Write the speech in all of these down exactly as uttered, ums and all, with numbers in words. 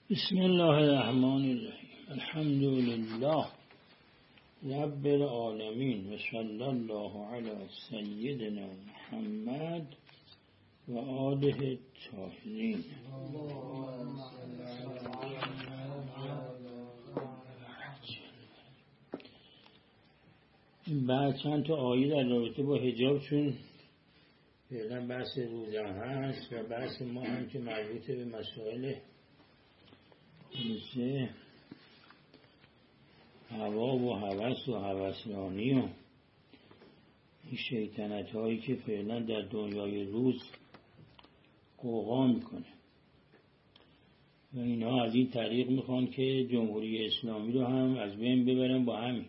بسم الله الرحمن الرحیم. الحمد لله رب العالمین و صلی الله علی سیدنا محمد و آله الطاهرین. بعد چند تا آیه در رابطه با حجاب، چون فعلا بحث روزه هست و بحث ما هم که مربوط به مسائل مثل هوا و هوس و هوسرانی و این شیطنت هایی که فعلا در دنیای روز قوقا میکنه و اینا از این طریق میخوان که جمهوری اسلامی رو هم از بین ببرن. با همین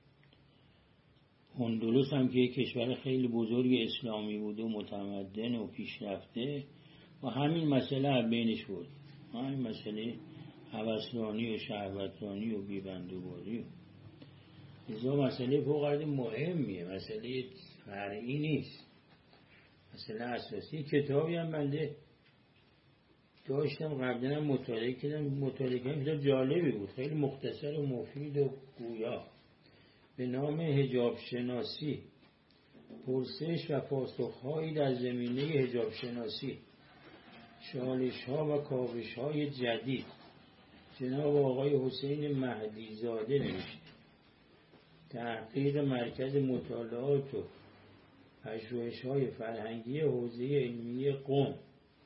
اندلس هم که یک کشور خیلی بزرگ اسلامی بود و متمدن و پیشرفته و همین مسئله از بینش بود، همین مسئله هوسرانی و شهوترانی و بیبندوباری. ازا مسئله فوق‌العاده مهمیه، مسئله فرعی نیست، مسئله اساسی. کتابی هم بنده داشتم قبلا مطالعه کردم، مطالعه کردم کتاب جالبی بود، خیلی مختصر و مفید و گویا، به نام حجاب شناسی، پرسش و پاسخهایی در زمینه حجاب شناسی، چالش ها و کاوش های جدید، جناب آقای حسین مهدی زاده نوشته. تحقیق مرکز مطالعات و پژوهش های فرهنگی حوزه علمی قم،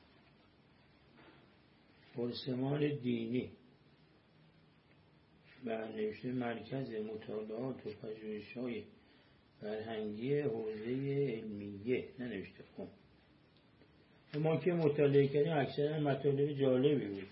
پرسمان دینی، و نوشته مرکز مطالعات و پژوهش های فرهنگی حوزه علمیه، ننوشته قم. ما که مطالعه کردیم اکثرا مطالب جالبی بود.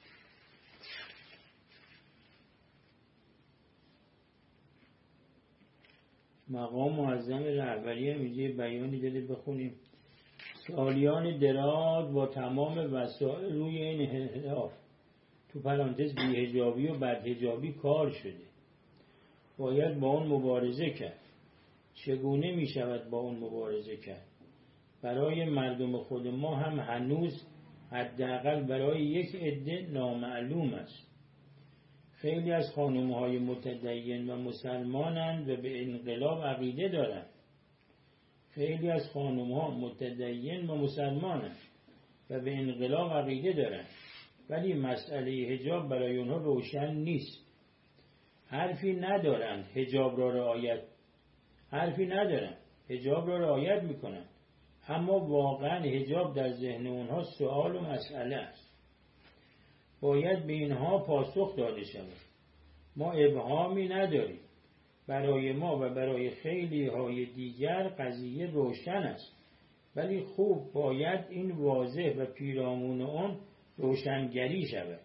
مقام معظم رهبری هم اینجا بیانی داده، بخونیم. سالیان دراز با تمام وسایل روی این انحراف، تو پرانتز بی‌حجابی و بدحجابی، کار شده. باید با اون مبارزه کرد. چگونه می شود با اون مبارزه کرد؟ برای مردم خود ما هم هنوز حداقل برای یک عده نامعلوم است. خیلی از خانم‌های متدین و مسلمانند و به انقلاب عقیده دارند. خیلی از خانم‌ها متدین و مسلمانند و به انقلاب عقیده دارند، ولی مسئله حجاب برای اونها روشن نیست. حرفی ندارند حجاب را رعایت حرفی ندارند حجاب را رعایت میکنند، اما واقعا حجاب در ذهن اونها سوال و مسئله است. باید به اینها پاسخ داده شود. ما ابهامی نداریم. برای ما و برای خیلی های دیگر قضیه روشن است، ولی خوب باید این واضح و پیرامون اون روشنگری شود،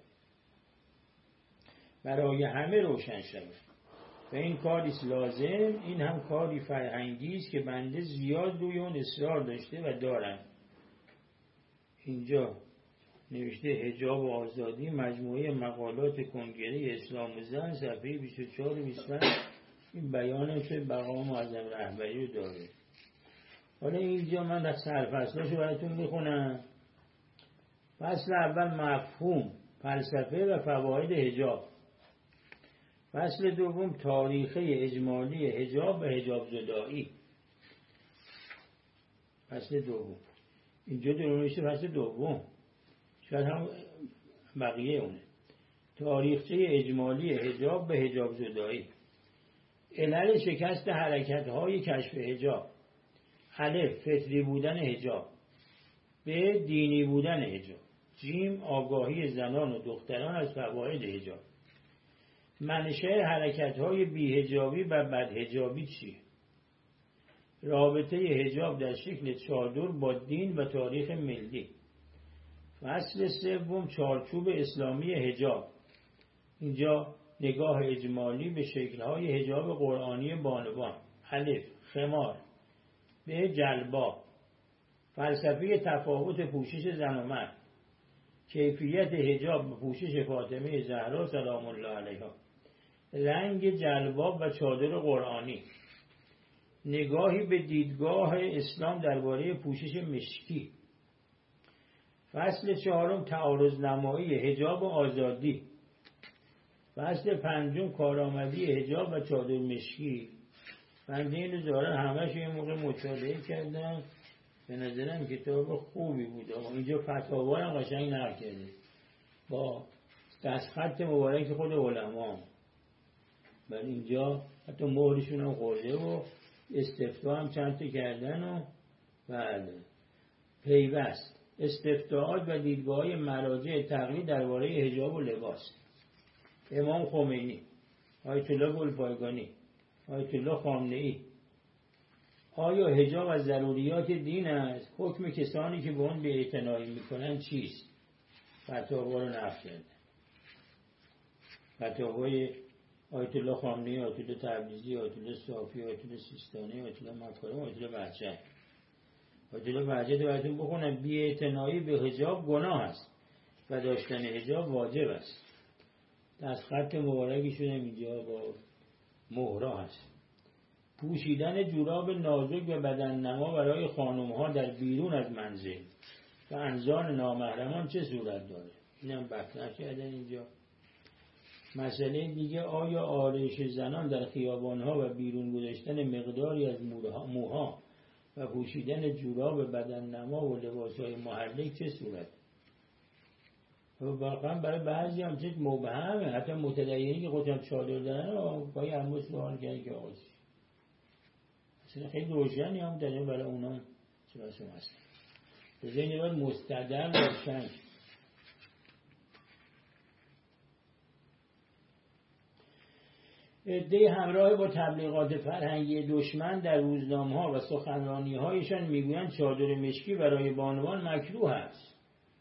برای همه روشن شود. و این کاری لازم، این هم کاری فرهنگی است که بنده زیاد روی اون اصرار داشته و دارم. اینجا نوشته حجاب و آزادی، مجموعه مقالات کنگره اسلام و زن، صفحه بیست و چهار و بیست و پنج. این بیانه که مقام معظم رهبری رو داره. حالا اینجا من در سرفصلاشو براتون میخونم. فصل اول مفهوم، فلسفه و فواید حجاب. فصل دوم تاریخی اجمالی حجاب و حجاب زدایی. فصل دوم اینجا درونیشه. فصل دوم شاید هم بقیه اونه. تاریخچه اجمالی حجاب به حجاب زدایی. علل شکست حرکت‌های کشف حجاب. الف فطری بودن حجاب. ب دینی بودن حجاب. جیم آگاهی زنان و دختران از فواید حجاب. منشأ حرکت‌های بی‌حجابی و بدحجابی چیه؟ رابطه حجاب در شکل چادر با دین و تاریخ ملی. فصل سوم چارچوب اسلامی حجاب. اینجا نگاه اجمالی به شکل‌های حجاب قرآنی بانوان. الف خمار. ب جلباب. فلسفه تفاوت پوشش زن و مرد. کیفیت حجاب به پوشش فاطمه زهرا سلام الله علیها. رنگ جلباب و چادر قرآنی. نگاهی به دیدگاه اسلام درباره پوشش مشکی. فصل چهارم تعارض نمایی حجاب و آزادی. فصل پنجم کارآمدی حجاب و چادر مشکی. بنده این زاره همش یه موقع مطالعه کردم، به نظرم کتاب خوبی بود. اینجا فتاوا هم قشنگ نقل کرده با دستخط مبارک خود علما، ولی اینجا حتی مهرشون هم خورده و استفتاء هم چند تا کردن. و بله پیوست استفتاءات و دیدگاه‌های مراجع تقلید درباره حجاب و لباس. امام خمینی، آیت الله گلپایگانی، آیت الله خامنه‌ای. آیا حجاب از ضروریات دین است؟ حکم کسانی که به آن بی‌اعتنایی میکنند چیست؟ فتاوا رو نقل کرده. فتاوای آیت الله خامنه‌ای، آیت الله تبریزی، آیت الله صافی، آیت الله سیستانی، آیت الله مکارم، آیت الله بهجت. آیت الله بهجت براتون بخونم: بی‌اعتنایی به حجاب گناه است و داشتن حجاب واجب است. دستخط مبارکشون هم اینجا با مهرا هست. پوشیدن جوراب نازک و بدن نما برای خانم ها در بیرون از منزل و انظار نامحرمان چه صورت داره؟ اینم بحث کردن اینجا. مسئله دیگه، آیا آرایش زنان در خیابان ها و بیرون گذاشتن مقداری از موها و پوشیدن جوراب بدن نما و لباس های محرک چه صورت؟ واقعا برای بعضی هم چه مبهمه، حتی متدینی که خودشان چادر دارن باید همه سوال کردن که آقا اصلا خیلی روشنی هم داره برای اونا چه بسیم هست. بذارین باید مستدل روشن. عده همراه با تبلیغات فرهنگی دشمن در روزنامه‌ها و سخنرانی‌هایشان میگویند چادر مشکی برای بانوان مکروه است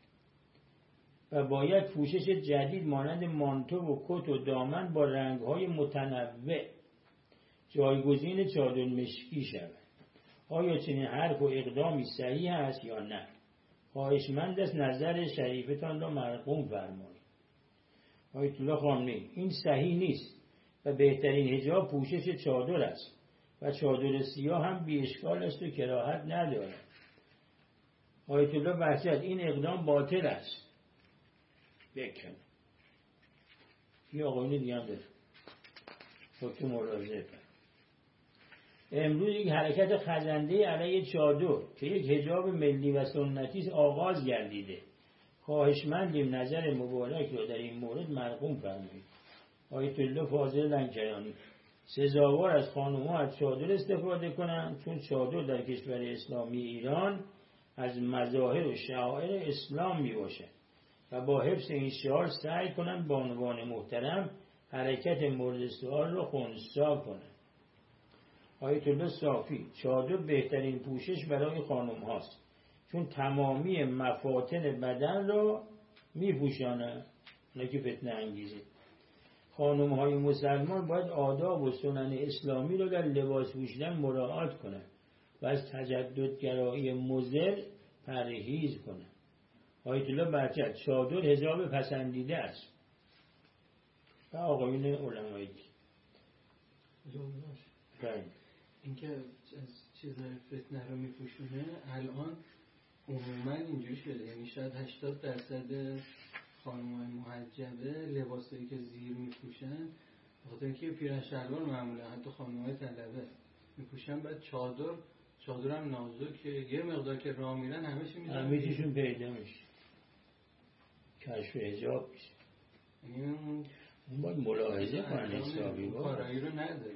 و باید پوشش جدید مانند مانتو و کت و دامن با رنگ‌های متنوع جایگزین چادر مشکی شود. آیا چنین حرف و اقدامی صحیح است یا نه؟ خواهشمند است نظر شریفتان را مرقوم فرمایید. آیت الله خامنه‌ای: این صحیح نیست و بهترین حجاب پوشش چادر است و چادر سیاه هم بی اشکال است و کراهت ندارد. آیت الله بهجت: این اقدام باطل است. بکن این آقایون دیگه هم داره حکم مراجعه. امروز یک حرکت خزنده علیه چادر که یک حجاب ملی و سنتی آغاز گردیده. خواهشمندیم نظر مبارک را در این مورد مرقوم فرمایید. آیت الله فاضل لنکرانی: سزاوار از خانم‌ها از چادر استفاده کنند چون چادر در کشور اسلامی ایران از مظاهر و شعائر اسلام می باشد و با حفظ این شعار سعی کنند بانوان محترم حرکت مورد سؤال را خنثی کنند. آیت الله صافی: چادر بهترین پوشش برای خانم هاست چون تمامی مفاتن بدن را می پوشاند، نه که فتنه انگیزه. خانم های مسلمان باید آداب و سنن اسلامی را در لباس پوشیدن مراعات کنند و از تجددگرایی مضر پرهیز کنند. آیت الله بهجت: چادر حجاب پسندیده است. و آقایون علمایی اینکه از چیزای فتنه رو میپوشونه الان عموما اینجوری شده، یعنی شاید هشتاد درصد خانم‌های محجبه لباسایی که زیر میپوشن بخاطر اینکه پیرن شلوار معمولا حتی خانم‌های طلبه میپوشن، بعد چادر چادر هم نازک یه مقدار که راه میرن همه چی میذارن همه چیشون پیدا میشه، کشف حجاب میشه. یعنی اون باید ملاحظه کنن حسابی با کارایی رو نداره.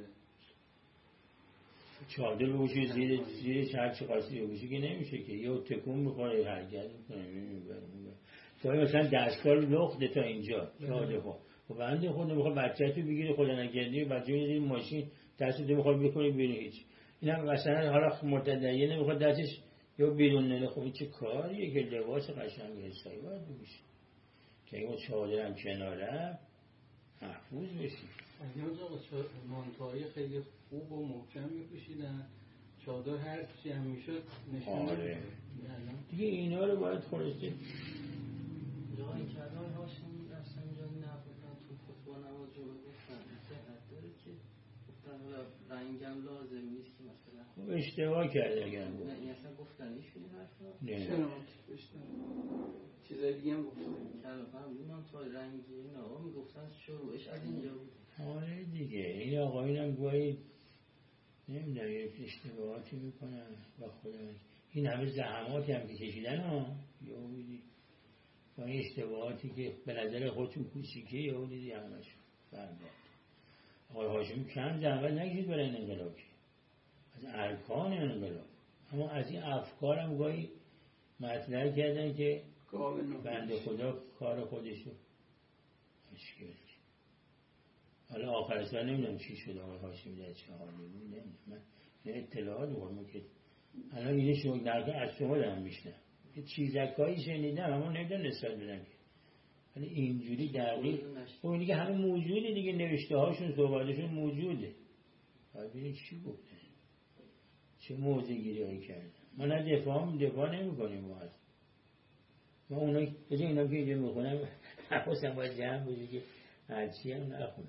چادر بوشی زیر زیرش هر چی قاسی بوشی که نمیشه که یه تکون میخوره حرکت میکنه تا مثلا دستگاه لخته تا اینجا چادر خود و بنده خود نمیخواد بچه تو بگیری خدا نگردی بچه میگیری ماشین دستت میخواد بکنی بیرون هیچ اینم مثلا حالا متدین نمیخواد دستش یا بیرون نره. خب این چه کاریه که لباس قشنگ حسابی باید بپوشی که این چادرم کناره محفوظ بشی. امروز آقا مانتوهای خیلی خوب و محکم میپوشیدن، چادر هر چی هم میشد نشون آره دیگه اینا رو باید خلاصه جایی که الان هاشون اصلا جایی نبودن تو خطبه نماز رو گفتن صحت داره که گفتن حالا رنگم لازم نیست که مثلا خب اشتباه کرده اگر نه این اصلا گفتن ایشون این حرفا نه شناخت چیزای دیگه هم گفتن. کلام من تا رنگی این آقا میگفتن شروعش از اینجا بود. آره دیگه این آقایون هم گویی نمیدونم یه اشتباهاتی میکنن با خدا. این همه زحماتی هم که کشیدن ها یهودی با این اشتباهاتی که به نظر خودشون کوچیکه یهودی همشون برباد. آقای هاشمی کم زحمت نکشید برای این انقلاب که از ارکان انقلاب، اما از این افکار هم گاهی مطرح کردن که بنده خدا کار خودشو مشکل کرد. حالا آخر سر نمیدونم چی شد آقای هاشمی در چه حالی بود نمیدونم. من اطلاعات بخورم که الان اینه شما درگاه از شما دارم میشنم یه چیزکایی شنیدم اما نمیدونم نسبت بدم که ولی اینجوری دقیق خب اینی که همه موجوده دیگه، نوشته هاشون صحبتشون موجوده. باید ببینید چی گفته چه موضع گیری هایی کرده. ما نه دفاع دفاع نمی کنیم ما از ما اونا بجه اینا که اینجا میخونم حواسم باید جمع بوده که هرچی هم نخونم.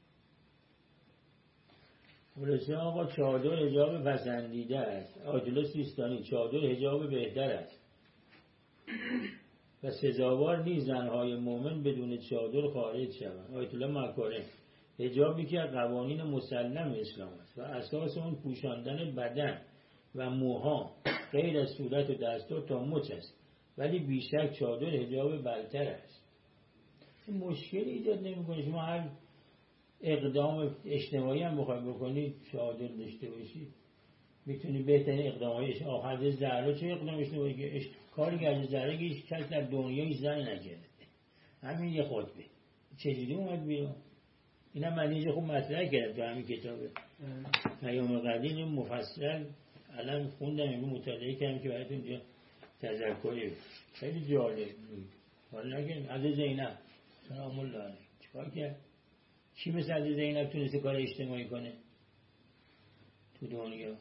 خلاصه آقا چادر حجاب پسندیده است. آیت الله سیستانی چادر حجاب بهتر است و سزاوار نیست زنهای مومن بدون چادر خارج شوند. آیت الله مکارم حجابی که از قوانین مسلم اسلام است و اساس اون پوشاندن بدن و موها غیر از صورت و دستار تا مچ است، ولی بیشک چادر حجاب برتر است. مشکلی ایجاد نمی‌کنه. شما هر اقدام اجتماعی هم بخواید بکنید چادر داشته باشید میتونی بهترین اقدامایش آخر زهرا چه اقدام اجتماعی که کاری که از زهرا که هیچ کس در دنیای زن نکرده، همین یه خطبه چجوری اومد بیرون. اینا من اینجا خوب مطرح کردم تو همین کتابه پیام قدیم مفصل الان خوندم اینو مطالعه کردم که براتون اینجا تذکری خیلی جالب. حالا نگه از زینب سلام الله علیه چیکار کرد؟ چی مثل از زینب تونسته کار اجتماعی کنه تو دنیا؟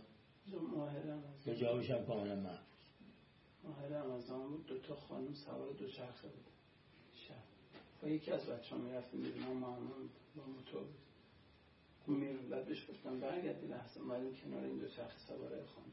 به جوابش هم کاملا محفوظ. ماهر رمضان بود، دو تا خانم سوار دو چرخه بود شب با یکی از بچه ها میرفتیم بیرون مامون با موتور بود اون میرون بعد بهش گفتم برگردی لحظه اومدیم کنار این دو چرخه سواره خانم.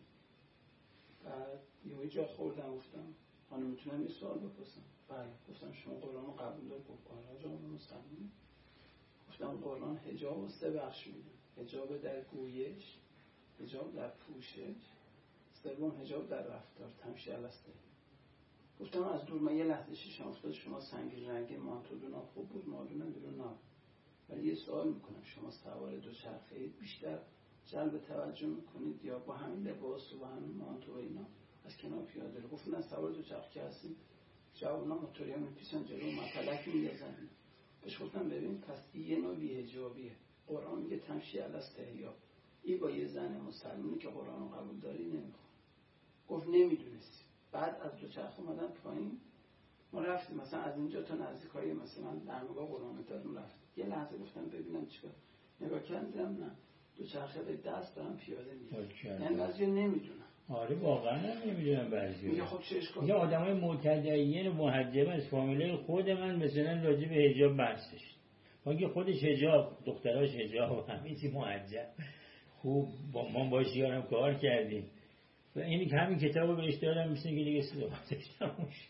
بعد یه جا خوردم گفتم خانم میتونم یه سوال بپرسم؟ بله. گفتم شما قرآن رو قبول دار؟ گفت آره جا من مسلمانم. گفتم قرآن حجاب و سه بخش میده، حجاب در گویش، حجاب در پوشش، سوم حجاب در رفتار تمشی السته. گفتم از دور من یه لحظه شیشم افتاد شما سنگین رنگی مانتودونا خوب بود مادونم بیرون نه، ولی یه سوال میکنم شما سوار دو چرخه اید بیشتر جلب توجه میکنید یا با همین لباس و با همین مانتو و اینا از کنار پیاده رو؟ گفت نه سوار دو چرخه هستیم جوونا موتوری ها میپیسن جلو مطلق میگذن. بهش گفتم ببین پس یه نوع بی‌حجابیه. قرآن میگه تمشی الاستحیا، این با یه زن مسلمانی که قرآن رو قبول داری نمیخواد. گفت نمیدونستی. بعد از دو چرخ اومدن پایین ما رفتیم مثلا از اینجا تا نزدیکای مثلا درمگاه قرآن دارم رفت. یه لحظه گفتم ببینم چیکار، نگاه کردم نه دو چرخه به دست دارم پیاده میرم. یعنی بعضی نمیدونم. آره واقعا نمیدونم بعضی. میگه خب چه اشکالی؟ یه آدمای معتدیین و محجب از فامیلای خود من مثلا راجع به حجاب بحث داشت. مگه خودش حجاب، دختراش حجاب، همین چی محجب. خوب با ما باش یارم کار کردیم. و این همین کتابو بهش دادم مثل که دیگه صحبتش تموم شد.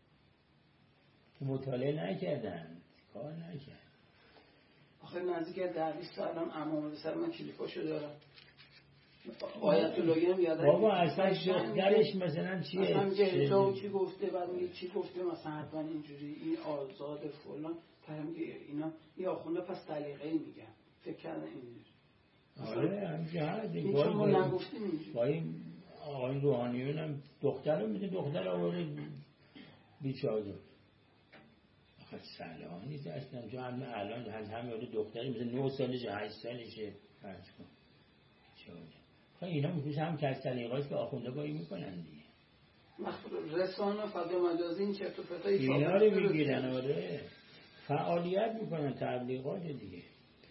مطالعه نکردن، کار نکردن. آخه نزدیک در بیست سال الان عمامه سر من کلیپاشو دارم. آیت الله هم یادم بابا اصلا دخترش مثلا چیه؟ مثلا میگه تو چی گفته بعد میگه چی گفته مثلا حتما اینجوری این آزاد فلان تا میگه اینا یا آخونده پس طریقه‌ای میگن فکر کردن اینجوری. آره همینجا هست. این چون ما نگفتیم اینجوری. با این آقای روحانیون هم دختر رو میده دختر آوره بیچاره. آخه سلام نیست اصلا جو همه الان همه آره دختری مثل نه سالشه هشت سالشه فرض کن. چه خب اینا میشه هم که از طریقاست که آخونده گاهی میکنن دیگه. مخصوص رسانه فضا مجازی این چرت و پرتای اینا رو میگیرن آره فعالیت میکنن تبلیغات دیگه.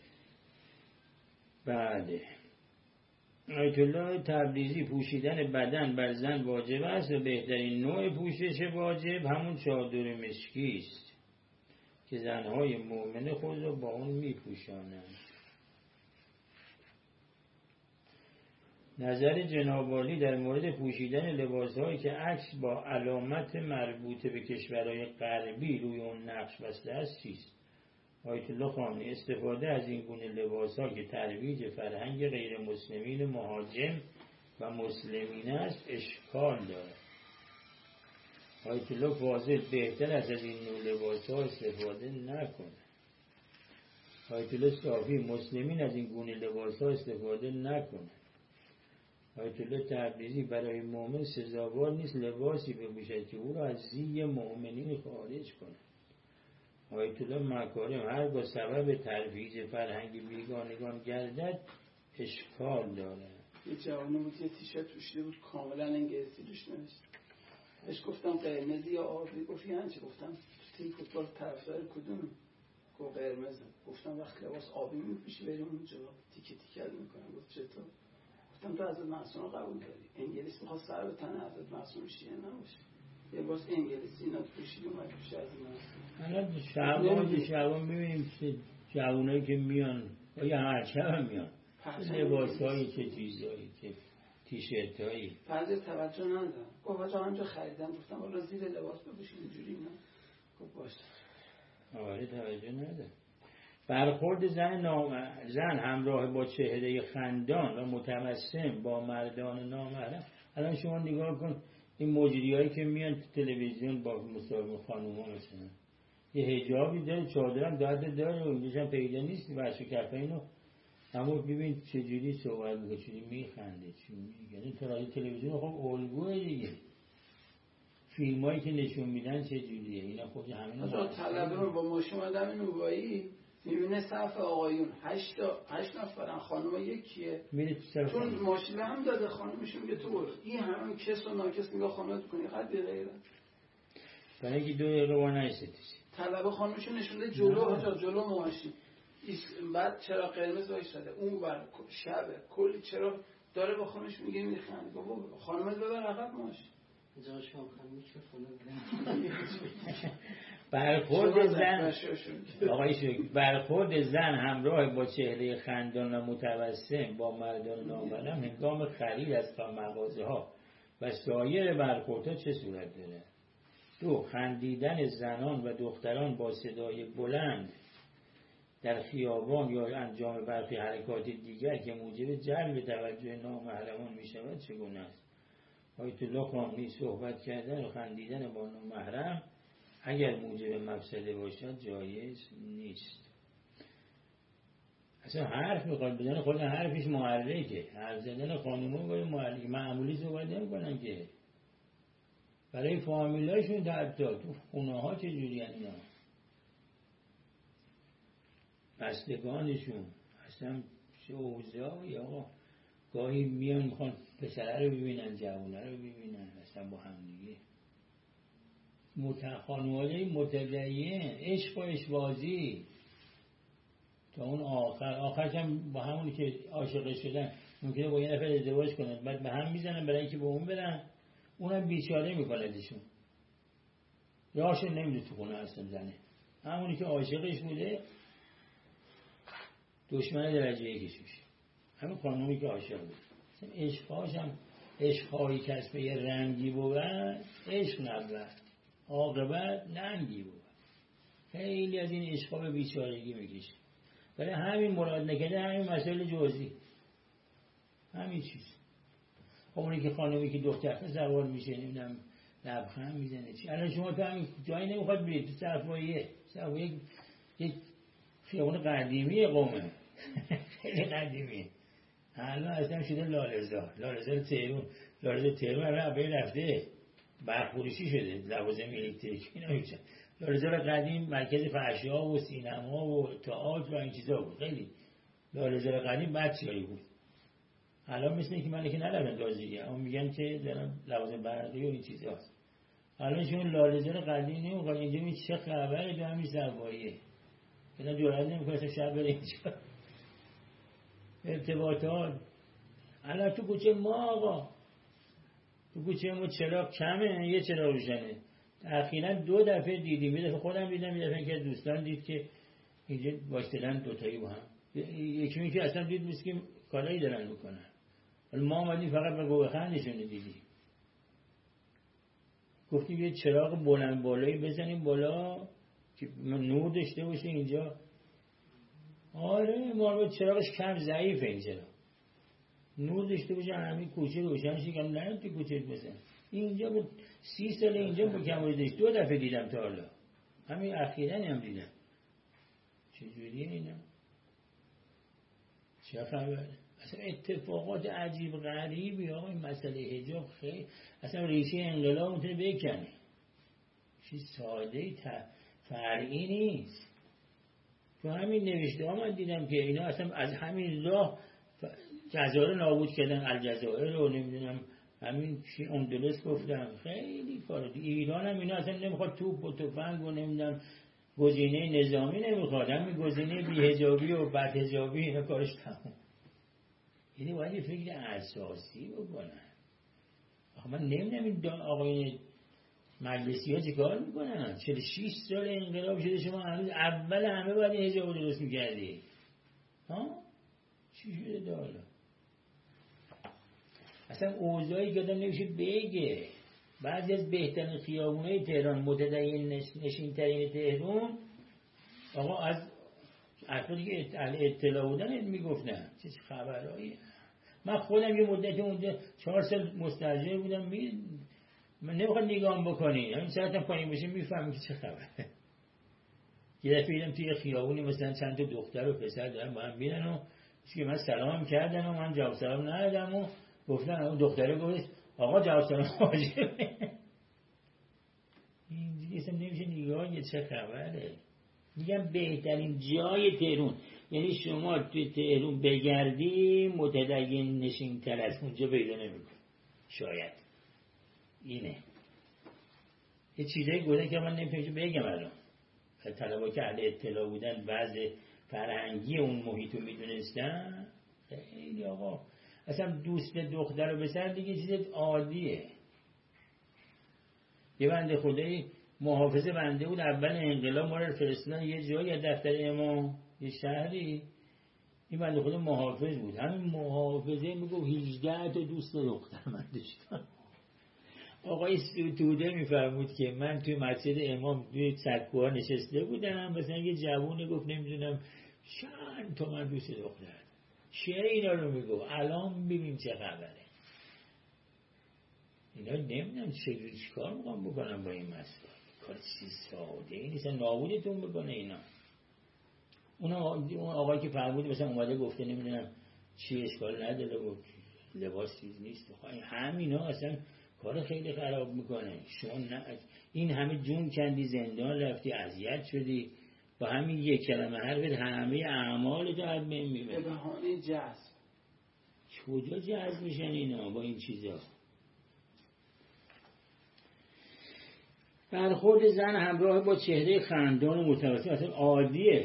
بعد آیت الله تبریزی پوشیدن بدن بر زن واجب است و بهترین نوع پوشش واجب همون چادر مشکی است که زنهای مؤمن خود را با اون میپوشانند. نظر جناب عالی در مورد پوشیدن لباسهایی که عکس با علامت مربوط به کشورهای غربی روی اون نقش بسته است چیست؟ آیت الله خامنه‌ای: استفاده از این گونه لباسها که ترویج فرهنگ غیر مسلمین مهاجم و مسلمین است اشکال دارد. آیت الله فاضل: بهتر از از این نوع لباسها استفاده نکنه. آیت الله صافی: مسلمین از این گونه لباسها استفاده نکنه. آیت الله تبریزی: برای مؤمن سزاوار نیست لباسی بپوشد که او را از زی مؤمنین خارج کنه. آیت الله مکارم: هرگاه سبب ترویج فرهنگ بیگانگان گردد اشکال دارد. یه جوانه بود یه تیشرت پوشیده بود کاملا انگلیسی روش نوشت. بهش گفتم قرمزی یا آبی، گفت یعنی چی؟ گفتم تیم فوتبال طرفدار کدوم؟ گفت قرمز. گفتم وقت لباس آبی میپوشی بریم اونجا تیکه تیکه میکنم. گفت چطور؟ گفتم تو حضرت معصوم قبول داری؟ انگلیس میخواد سر به تن حضرت معصوم شیعه نباشه. لباس انگلیسی اینا پوشید اومد پیش از من. الان شعبان شعبان میبینیم چه جوانایی که میان یا هر شب میان لباسایی چه چیزایی چه تیشرتایی بعضی توجه ندارن. گفت آجا همجا خریدم. گفتم والا زیر لباس بپوشید اینجوری نه. گفت باشه. آره توجه ندارن. برخورد زن نام... زن همراه با چهره خندان و متبسم با مردان نامحرم. الان شما نگاه کن این مجریایی که میان تو تلویزیون با مصاحبه خانوما مثلا یه حجابی داره چادرم داده داره و اینجاش هم پیدا نیست بچه کفه اینو اما ببین چجوری صحبت میگه چجوری میخنده چی میگه. این طرح تلویزیون خب الگوه دیگه. فیلمایی که نشون میدن چجوریه اینا خود همین مثلا طلبه با ماشین اومدم نوبایی میبینه صف آقایون هشت تا هشت نفرن خانم یکیه چون ماشین هم داده خانمش میگه تو این همون کس و ناکس نگاه خانمت کنی قد به غیره برای اینکه دو دقیقه با نایستیسی طلبه خانمشو نشونده جلو آجا جلو ماشین بعد چرا قرمز وایساده اون بر شبه کلی چرا داره با خانمش میگه میخنده بابا خانمت ببر عقب ماشین جاش هم میکروفون برخورد زن آقای شکر برخورد زن همراه با چهره خندان و متبسم با مردان نامحرم هنگام خرید از مغازه ها و سایر برخوردها چه صورت داره؟ دو خندیدن زنان و دختران با صدای بلند در خیابان یا انجام برخی حرکات دیگر که موجب جلب توجه نامحرمان می شود چگونه است؟ آیت الله خامنه‌ای صحبت کردن و خندیدن با نامحرم اگر موجب مفسده باشد جایز نیست. اصلا حرف میخواد بزنه خود حرفش محرکه. حرف زدن خانوما باید محرکه معمولی صحبت نمی کنن که برای فامیلاشون حتی تو خونه ها چجوری هن اینا بستگانشون اصلا چه اوضاعی آقا گاهی میان میخوان پسره رو ببینن جوونه رو ببینن اصلا با هم دیگه خانواده متدین عشق و عشق‌بازی تا اون آخر آخرش هم با همونی که عاشق شدن ممکنه با یه نفر ازدواج کنن بعد به هم میزنن برای اینکه با اون برن اونم بیچاره میکنندشون راهشون نمیده تو خونه اصلا زنه همونی که عاشقش بوده دشمن درجه یکیش میشه همین خانومی که عاشق بود عشقهاش هم عشقهایی کسب یه رنگی بود عشق نبود عاقبت ننگی بود خیلی از این عشقها به بیچارگی میکشه برای همین مراد نکرده همین مسائل جزئی همین چیز اونی که خانومی که دختر سوار میشه نمیدونم لبخند میزنه چی الان شما تو همین جایی نمیخواد برید تو صفاییه صفاییه یک خیابون قدیمی قومه خیلی قدیمی الان اصلا شده لاله‌زار لاله‌زار تهران لاله‌زار تهران الان اول رفته برخوریشی شده لوازم الکتریکی نمیشه لاله‌زار قدیم مرکز فحشا و سینما و تئاتر و این چیزا بود خیلی لاله‌زار قدیم بچه‌ای بود الان مثل اینکه من که نرفتم دازیگه اما میگن که دارن لوازم برقی و این چیزاست الان شما لاله‌زار قدیم نمیخواد اینجا می چه خبره تو همین سواییه اینا جرئت نمیکنه شب بره اینجا ارتباطات الان تو کوچه ما آقا تو کوچه ما چراغ کمه یه چراغ روشنه اخیراً دو دفعه دیدیم یه دفعه خودم دیدم یه دفعه که دوستان دید که اینجا واسطلن دوتایی با هم یکی می که اصلا دید مثل که کالایی دارن میکنن ولی ما اومدیم فقط به گوبخندشون دیدیم. گفتیم یه چراغ بلند بالایی بزنیم بالا که نور داشته باشه اینجا. آره ما چراغش کم ضعیفه اینجا، نور داشته باشه همین کوچه روشنش کم نه تو کوچه بزن. اینجا بود سی سال اینجا با کمالیدش دو دفعه دیدم تا حالا، همین اخیراً هم دیدم. چجوریه اینا؟ چه خبره؟ اصلا اتفاقات عجیب غریبی آقا. این مسئله حجاب خیلی اصلا ریشه انقلاب میتونه بکنه، چیز ساده فرعی نیست. تو همین نوشته ها من دیدم که اینا اصلا از همین راه جزایر نابود کردن، الجزایر رو نمیدونم همین چی اندلس گفتم، خیلی کار. ایران هم اینا اصلا نمیخواد توپ و تفنگ و نمیدونم گزینه نظامی نمیخواد، همین گزینه بی‌حجابی و بدحجابی اینا کارش تموم. یعنی باید یه فکر اساسی بکنن. آخه من نمیدونم این آقای مجلسی ها چه کار میکنن؟ چهل و شش سال انقلاب شده، شما هنوز اول همه باید این حجاب درست میکردی ها؟ چی شده دالا؟ اصلا اوضاعی که آدم نمیشه بگه. بعضی از بهترین خیابونای تهران، متدین نشین ترین تهران، آقا از افرادی که اهل اطلاع بودن میگفتن چه خبرایی. من خودم یه مدت اونجا چهار سال مستاجر بودم، می من نمیخواد نگام بکنی، همین ساعتم پایین بشه میفهمی که چه خبره. یه دفعه دیدم توی خیابونی مثلا چند تا دختر و پسر دارن با هم میرن و که من سلام کردن و من جواب سلام ندادم و گفتن اون دختره گفت آقا جواب سلام واجبه. اینجوری اصلا نمیشه نگاه یه چه خبره. میگم بهترین جای تهران، یعنی شما توی تهران بگردی متدین نشین تر از اونجا پیدا نمی‌کنی شاید. اینه یه چیزایی گفته که من نمی‌تونم بگم الان. طلبا که اهل اطلاع بودن وضع فرهنگی اون محیط رو میدونستن، خیلی آقا اصلا دوست دختر و پسر دیگه چیز عادیه. یه بنده خدایی محافظ بنده بود اول انقلاب، ما رو فرستادن یه جایی از دفتر امام یه شهری، این بنده خدا محافظ بود. همین محافظه میگو هجده تا دوست دختر من داشتم. آقای ستوده میفرمود که من توی مسجد امام توی سکوها نشسته بودم، مثلا یه جوونه گفت نمیدونم چند تا من دوست دختر. چه اینا رو میگو الان ببین چه خبره. اینا نمیدونم چجوری چیکار میخوام بکنم با این مسئله. کار چیز ساده ای نیست، نابودتون بکنه اینا. اون آقایی که فرمود مثلا اومده گفته نمیدونم چی اشکال نداره و لباس چیز نیست، همینا اصلا کار خیلی خراب میکنه. شما نه این همه جون کندی، زندان رفتی، اذیت شدی، با همین یک کلمه حرفت همه اعمال تو از بین میبری. به بهانه جذب. کجا جذب میشن اینا با این چیزا؟ برخورد زن همراه با چهره خندان و متوسط اصلا عادیه.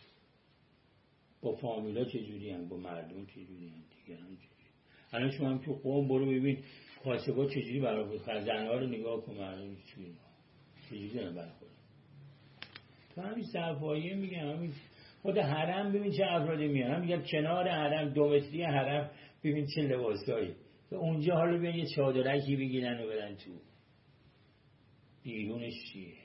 با فامیلا چجوری هم، با مردم چجوری هم، دیگران چجوری. الان شما هم تو قوم برو ببین کاسبا چجوری برخورد، زنها رو نگاه کن، مردم چجوری چجوری دارن برخورد. تو همین صفاییه میگم، همین خود حرم ببین چه افرادی میان، هم میگم کنار حرم دو متری حرم ببین چه لباسایی، که اونجا حالا بیان یه چادرکی بگیرن و برن تو، بیرونش چیه؟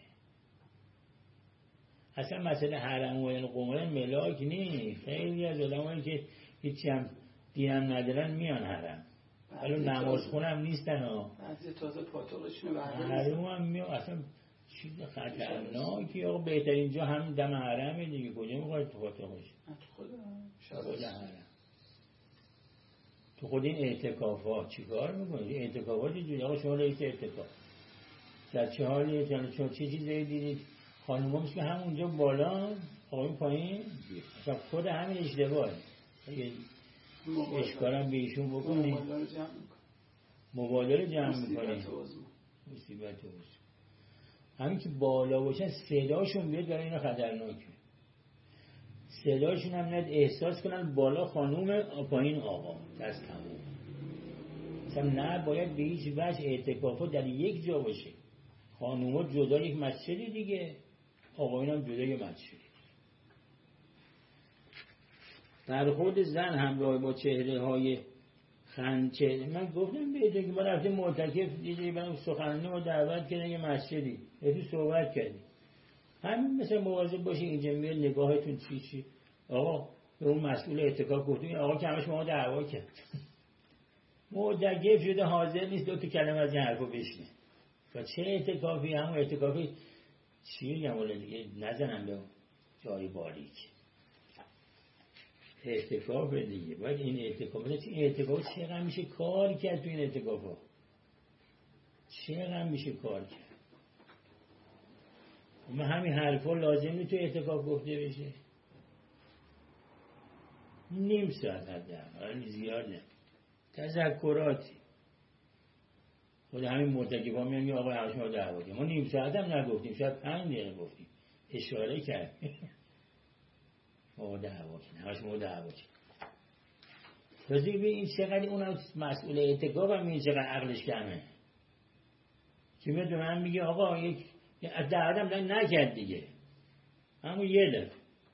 اصلا مسئله حرم و قوم ملاک نیست. خیلی از آدمایی که هیچی هم دینم ندارن میان حرم، حالا نماز خونم نیستن ها، بعضی تازه پاتوقشون رو حرم هم میان. اصلا چیز خطرناکی. آقا بهترین جا هم دم حرمه دیگه، کجا میخواید تو پاتوقش؟ تو خود حرم. تو خود این اعتکافات چی کار میکنید؟ اعتکافات چجوری؟ آقا شما رئیس اعتکاف در چه حالیه؟ چه چیزایی دیدید؟ خانوما میشه که همونجا بالا آقای پایین، اصلا خود همین اشتباهه. اشکالم به ایشون بکنی مبالا رو جمع میکنی، مصیبت عظما. همین که بالا باشن صداشون بیاد برای اینا خطرناکه. صداشون هم ند احساس کنن بالا خانوم پایین آقا دست تموم. اصلا نه باید به هیچ وجه اعتکافات در یک جا باشه. خانوما جدا یک مسجدی دیگه، آقایون هم جدا یک مسجدی. برخورد زن همراه با چهره های خنچه من گفتم بهتون که ما رفتیم معتکف دیدی برام سخنرانی و دعوت کردن یه مسجدی یه صحبت کردیم همین مثلا مواظب باشی اینجا میاد نگاهتون چی چی آقا به اون مسئول اعتکاف گفتیم آقا که همش ما دعوا کرد معتکف شده حاضر نیست دو تا کلمه از این حرفو بشنه و چه اعتکافی همون اعتکافی چی میگم ولی دیگه نزنم به جای باریک اعتکاف دیگه باید این اعتکاف این اعتکاف چقدر میشه کار کرد تو این اعتکاف ها چقدر میشه کار کرد اما همین حرفا لازم نیست تو اعتکاف گفته بشه نیم ساعت حداقل زیاد نه تذکراتی خود همین معتکف ها میگن آقا همش ما دعوا کردیم ما نیم ساعت هم نگفتیم شاید پنج دقیقه گفتیم اشاره کردیم ما دعوا کردیم همش ما دعوا کردیم تازه ببین این چقدر اون مسئول اعتکاف هم این چقدر عقلش کمه که میاد به من میگه آقا یک از دعوت هم نکرد دیگه همون یه دفعه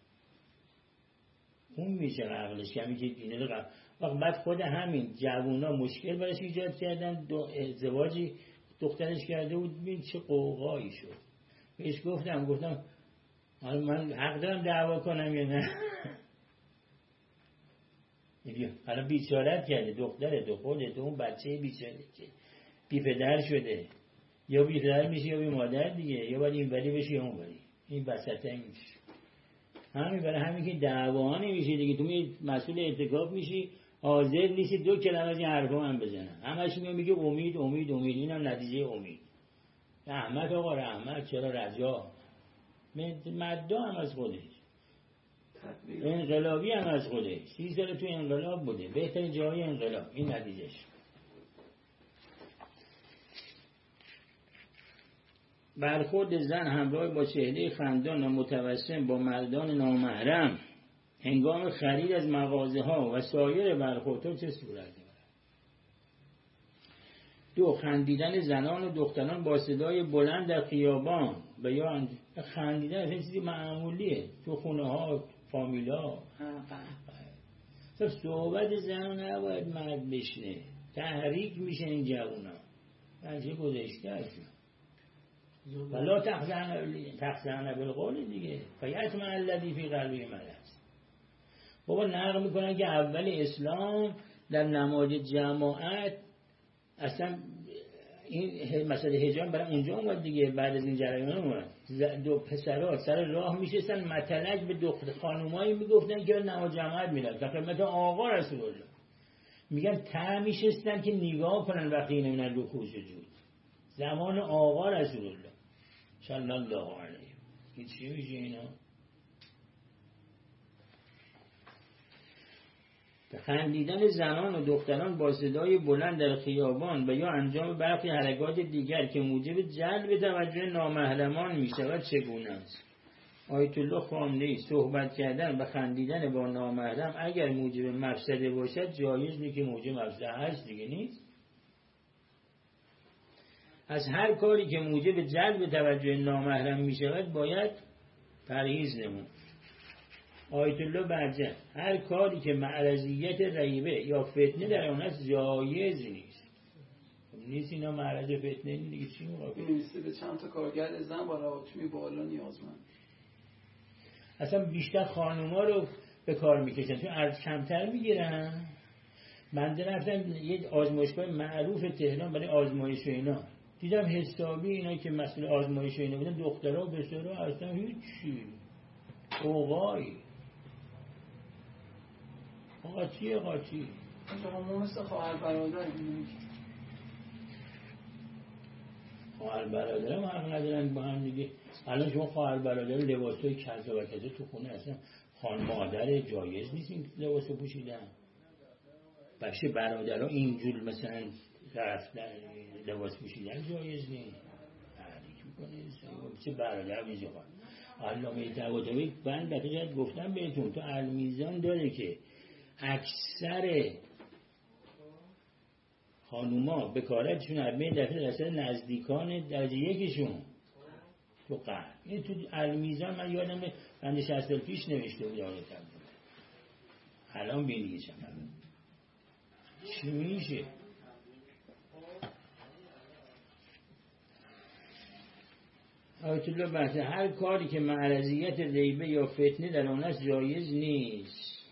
اون میشه عقلش کمی که اینه رو قبل وقت بعد خود همین جوونا مشکل براش ایجاد کردن دو ازدواجی دخترش کرده بود ببین چه قوقایی شد بهش گفتم گفتم من حق دارم دعوا کنم یا نه میگه حالا بیچارت کرده دختره دو خودت اون بچه بیچاره که بی پدر شده یا بی پدر میشه یا بی مادر دیگه یا باید این ولی بشه یا اون ولی این وسط این میشه همین برای همین که دعوا نمیشه دیگه تو مسئول اعتکاف میشی حاضر نیستی دو کلمه از این حرفا هم بزنن همش میگه امید امید امید اینم نتیجه امید رحمت آقا رحمت چرا رجا مددا هم از خودش انقلابی هم از خودش سی سال تو انقلاب بوده بهترین جای انقلاب این نتیجهش برخورد زن همراه با چهره خندان و متوسم با مردان نامحرم هنگام خرید از مغازه ها و سایر برخوردها چه صورت دارد؟ دو خندیدن زنان و دختران با صدای بلند در خیابان بیان خندیدن این چیزی معمولیه تو خونه ها فامیلا صرف صحبت زن نباید مرد بشنه تحریک میشن این جوونا بچه گذشته هستن ولا تخزعن بالقول دیگه فیطمع الذی فی قلبه مرض بابا نقل میکنن که اول اسلام در نماز جماعت اصلا این مسئله حجاب برای اونجا اومد دیگه بعد از این جریان اومد دو پسرها سر راه میشستن متلک به دختر خانومایی میگفتن که نماز جماعت میرن در خدمت آقا رسول الله میگن ته میشستن که نگاه کنن وقتی اینا میرن رکوع سجود زمان آقا رسول الله صلی الله علیه این چی میشه اینا خندیدن زنان و دختران با صدای بلند در خیابان و یا انجام برخی حرکات دیگر که موجب جلب توجه نامحرمان می شود چگونه است؟ آیت الله خامنه‌ای صحبت کردن و خندیدن با نامحرم اگر موجب مفسده باشد جایز نیست که موجب مفسده هست دیگه نیست. از هر کاری که موجب جلب توجه نامحرم می شود باید پرهیز نمود. آیت الله برجه هر کاری که معرضیت ریبه یا فتنه در آن است جایز نیست. نیست اینا معرض فتنه دیگه چی مقابل نیست به چند تا کارگر زن با رواتمی بالا نیازمند. اصلا بیشتر خانوما رو به کار میکشن چون ارز کمتر میگیرن. من رفتم یه آزمایشگاه معروف تهران برای آزمایش و اینا دیدم حسابی اینا که مسئول آزمایش و اینا بودن دخترها و بسرها اصلا هیچی اوغایی قاطی قاطی شما مثل خواهر برادر خواهر برادر هم حق ندارن با هم دیگه. الان شما خواهر برادر لباسای کذا و کذا تو خونه اصلا خان مادر جایز نیست این لباسو پوشیدن. بچه برادرها اینجور مثلا رفتن لباس پوشیدن جایز نیست. تحریک میکنه چه برادر میشه خواهر علامه طباطبایی من دفعه گفتم بهتون تو المیزان داره که اکثر خانوما بکارتشون همه دفعه درصد نزدیکان درجه یکشون تو قرن این تو المیزان من یادم بنده شصت سال پیش نوشته بود آقای طباطبایی الان بینیگه چند چی میشه؟ آیت الله بحث هر کاری که معرضیت ریبه یا فتنه در آن است جایز نیست.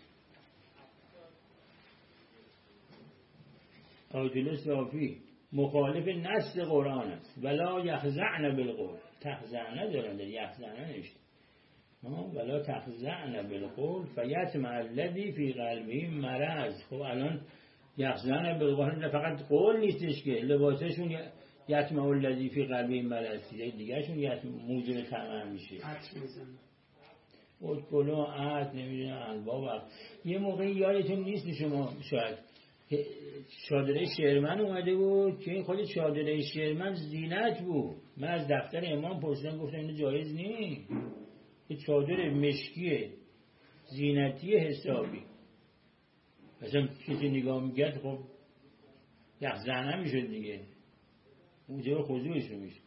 آیت الله صافی مخالف نص قرآن است. ولا یخزعن بالقول، تخزعن دارن، در یخزعن نوشته ولا تخزعن بالقول فیطمع الذی فی قلبه مرض. خب الان یخزعن بالقول فقط قول نیستش که لباسشون یطمع الذی فی قلبه مرض، دیگه شون موجب طمع میشه. عطر میزنه بود کلو عطر نمیدونه انواع. یه موقع یادتون نیست شما شاید چادره شیرمن اومده بود که این خود چادره شیرمن زینت بود. من از دفتر امام پرسیدم گفتم اینو جایز نیست، یه چادر مشکی زینتی حسابی مثلا کسی نگاه میکرد خب یخزنه میشد دیگه، موجب خضوعش رو میشه.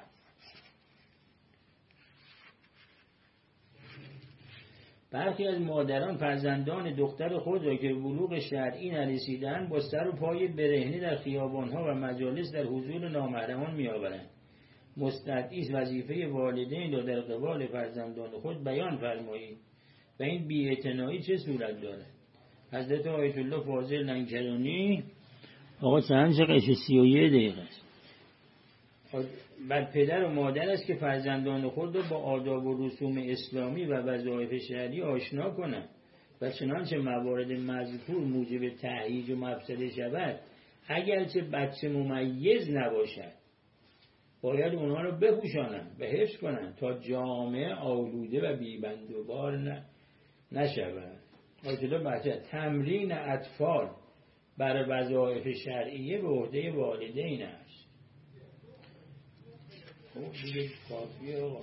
برخی از مادران فرزندان دختر خود را که بلوغ شرعی نرسیدند با سر و پای برهنه در خیابانها و مجالس در حضور نامحرمان میآورند. مستدعی است وظیفه والدین را در قبال فرزندان خود بیان فرمایید و این بی‌اعتنایی چه صورت دارد. حضرت آیت الله فاضل لنکرانی آقا چند قش سی و یک دقیقه است. بر پدر و مادر است که فرزندان خود را با آداب و رسوم اسلامی و وظایف شرعی آشنا کنند و چنانچه موارد مذکور موجب تهییج و مفسده شود اگرچه بچه ممیز نباشد باید اونها را بپوشانند و حفظ کنند تا جامعه آلوده و بی‌بندوبار نشود. آیت الله بحثه تمرین اطفال بر وظایف شرعیه به عهده والدین است. دیگه کافیه آقا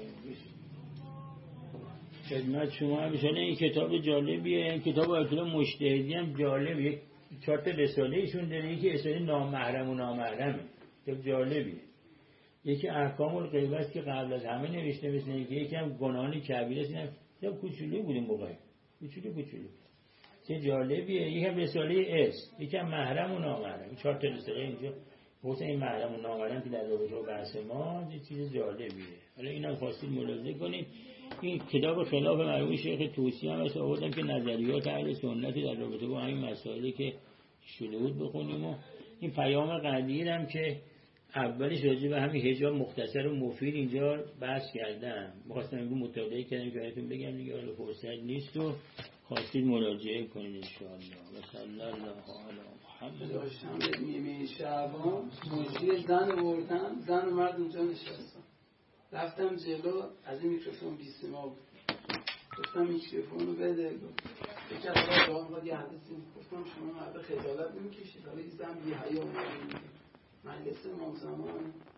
خدمت شما همیشانه این کتاب جالبیه. این کتاب آیت الله مجتهدی هم جالبیه، یک چهار تا رساله ایشون داره، یکی رساله نامحرم و نامحرمه، کتاب جالبیه. یکی احکام الغیبه است که قبل از همه نوشته مثل اینکه یکی هم گناهان کبیره است، اینم کتاب کوچولو بود این موقع، کوچولو کوچولو چه جالبیه. یکی هم رساله اس، یکی هم محرم و نامحرم، چهار تا رساله اینجا. واسه این محرم و نامحرم که در رابطه با بحث ما یه چیز جالبیه. حالا اینم خواستید ملاحظه کنید. این کتاب خلاف مرحوم شیخ توسی هم است، آوردم که نظریات اهل سنت در رابطه با همین مسائلی که شده بود بخونیم. و این پیام قدیر هم که اولش راجع به همین حجاب مختصر و مفید اینجا بحث کردم، می‌خواستم اینو مطالعه کنم که براتون بگم دیگه، حالا فرصت نیست و خواستید مراجعه کنید ان شاء الله. و صلی الله علی محمد. داشتم به نیمه شعبان موجی زن آوردم، زن و مرد اونجا نشستم، رفتم جلو، از این میکروفون بی‌سیما بود، گفتم میکروفون رو بده، یکی از آقا اومد یه حدیثی گفتم شما مرد خجالت نمی‌کشید؟ حالا این زن بی‌حیا اومد مجلس امام زمان